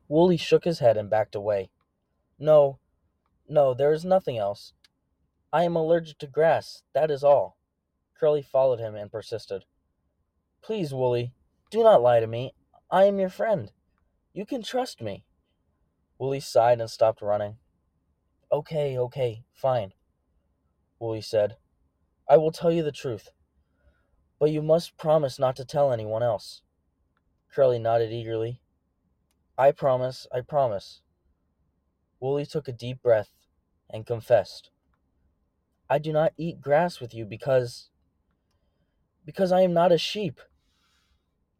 Wooly shook his head and backed away. No, no, there is nothing else. I am allergic to grass, that is all. Curly followed him and persisted. Please, Wooly, do not lie to me. I am your friend. You can trust me. Wooly sighed and stopped running. Okay, okay, fine, Wooly said. I will tell you the truth, but you must promise not to tell anyone else. Curly nodded eagerly. I promise, I promise. Wooly took a deep breath and confessed. I do not eat grass with you because I am not a sheep.